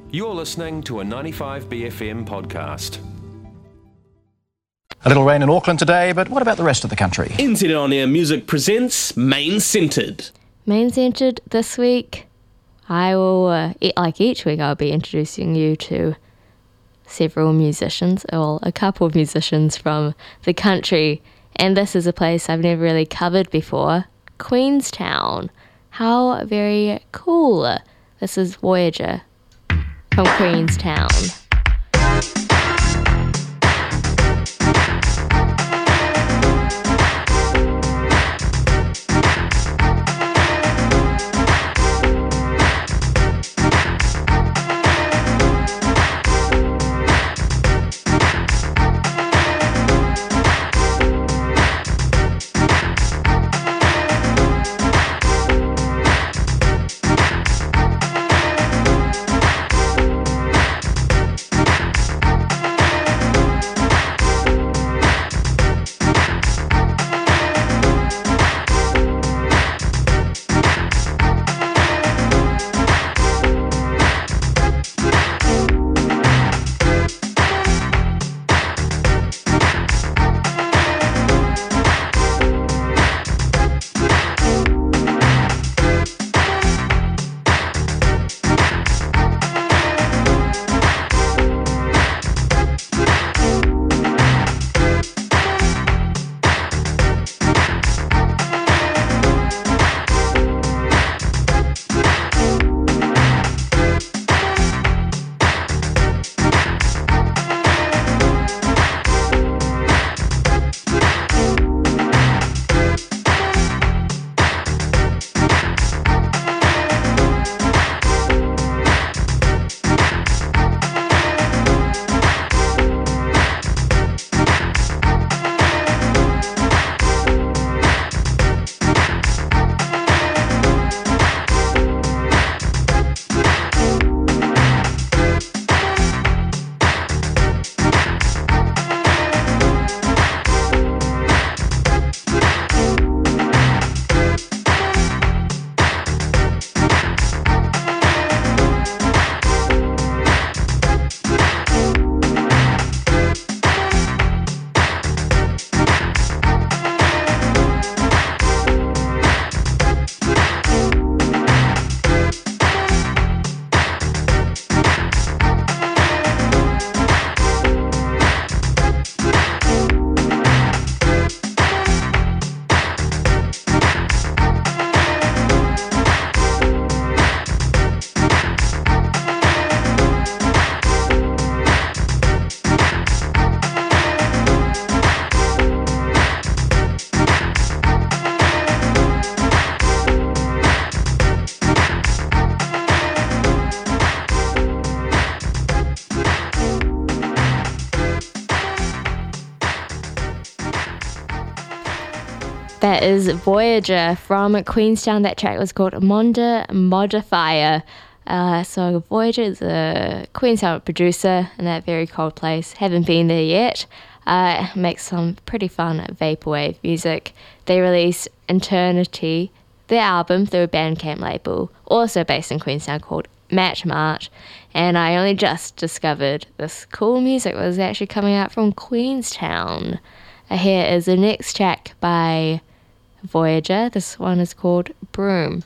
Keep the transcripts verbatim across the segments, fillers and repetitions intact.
You're listening to a ninety-five B F M podcast. A little rain in Auckland today, but what about the rest of the country? N Z On Air Music presents Main Centred. Main Centred this week, I will, uh, e- like each week, I'll be introducing you to several musicians, or a couple of musicians from the country. And this is a place I've never really covered before, Queenstown. How very cool. This is Voyager from Queenstown. That is Voyager from Queenstown. That track was called Monda Modifier. Uh, so Voyager is a Queenstown producer in that very cold place. Haven't been there yet. Uh, makes some pretty fun vaporwave music. They released Eternity, their album, through a Bandcamp label, also based in Queenstown, called Match March. And I only just discovered this cool music was actually coming out from Queenstown. Uh, here is the next track by Voyager. This one is called Broom.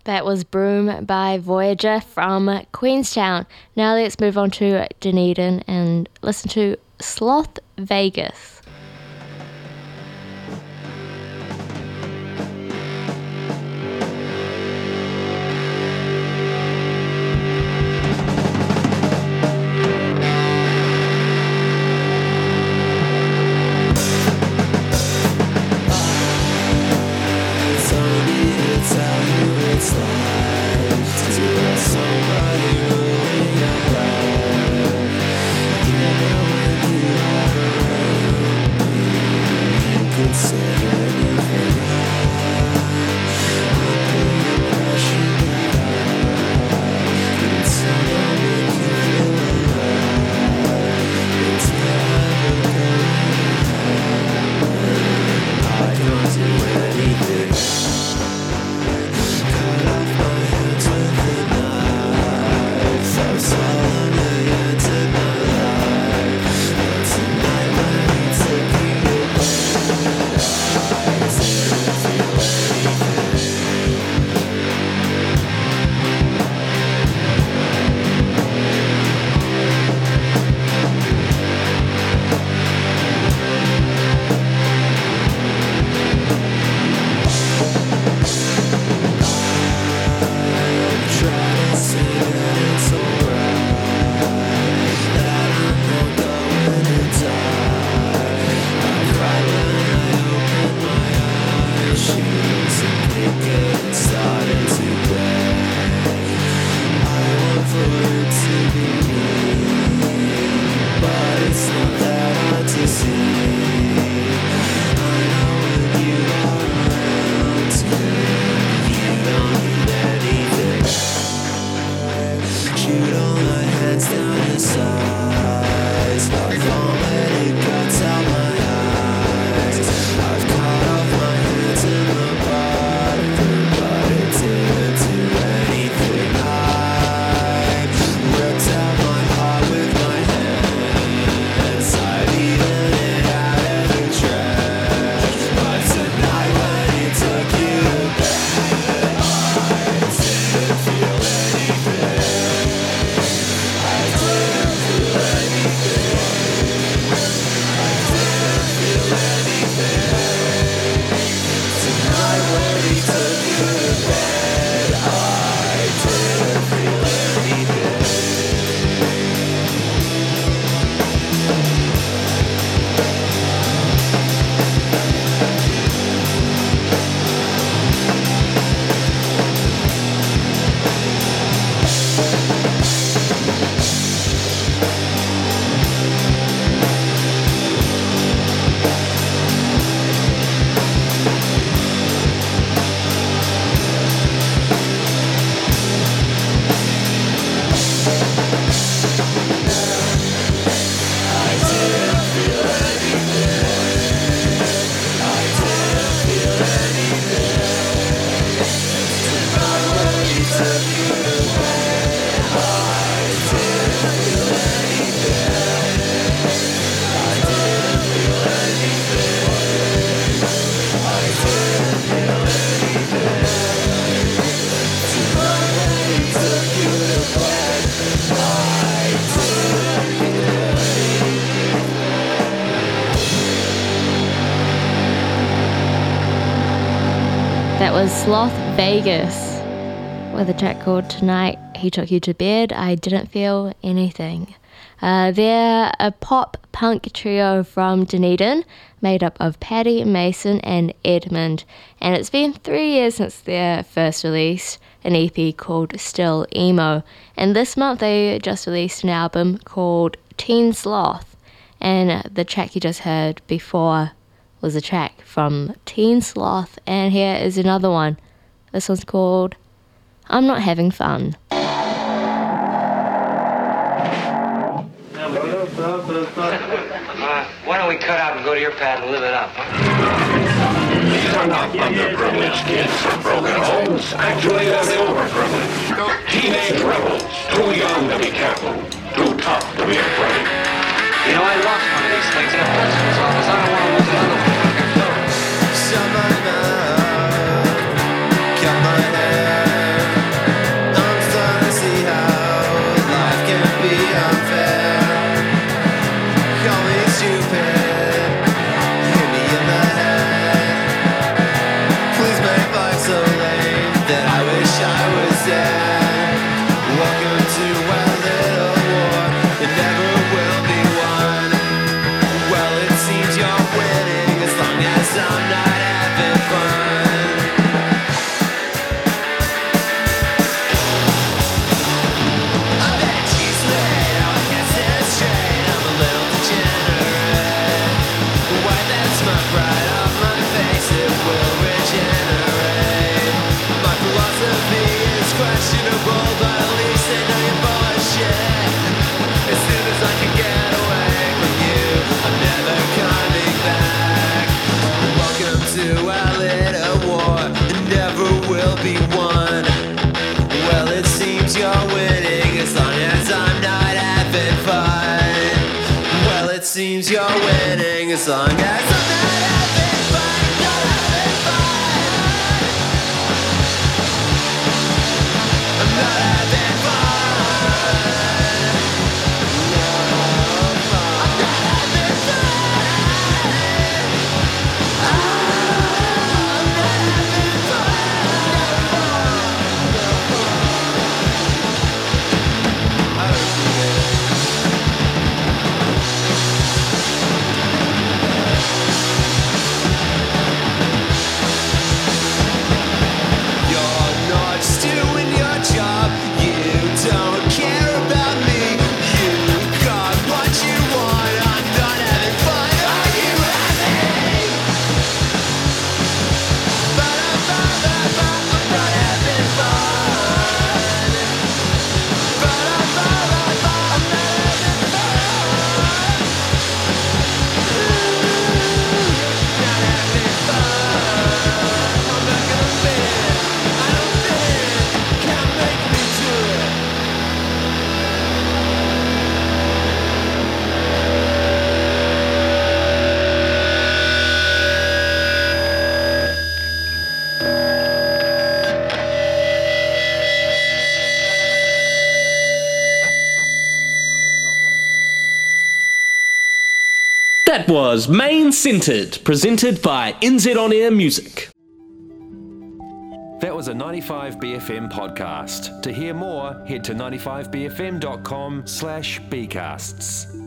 That was Broom by Voyager from Queenstown. Now let's move on to Dunedin and listen to Sloth Vegas. That was Sloth Vegas with a track called Tonight He Took You to Bed, I Didn't Feel Anything. Uh, they're a pop punk trio from Dunedin made up of Paddy, Mason and Edmund, and it's been three years since their first release, an E P called Still Emo, and this month they just released an album called Teen Sloth, and the track you just heard before was a track from Teen Sloth, and here is another one. This one's called I'm Not Having Fun. Uh, why don't we cut out and go to your pad and live it up, huh? These are not underprivileged kids from broken homes. Actually, they're the overprivileged. Teenage rebels, too young to be careful, too tough to be afraid. You know, I lost one of these things in a principal's office. I don't want to lose another one. Shut my mouth, cut my hair. to our little war never will be won. Well, it seems you're winning as long as I'm not having fun. Well, it seems you're winning as long as I'm not having fun. Not having fun. I'm not having fun. No, I'm not having fun. I'm not having You're not doing your job. You don't care about me. You got what you want. I'm not having fun. Are you having? Ba-da-ba-ba-ba. I'm not having fun. Ba-da-ba-ba-ba. I'm not having fun. Not having fun. I'm not gonna fit. I don't fit. Can't make me do it. That was Main Centered, presented by N Z On Air Music. That was a ninety-five B F M podcast. To hear more, head to ninety-five b f m dot com slash bcasts.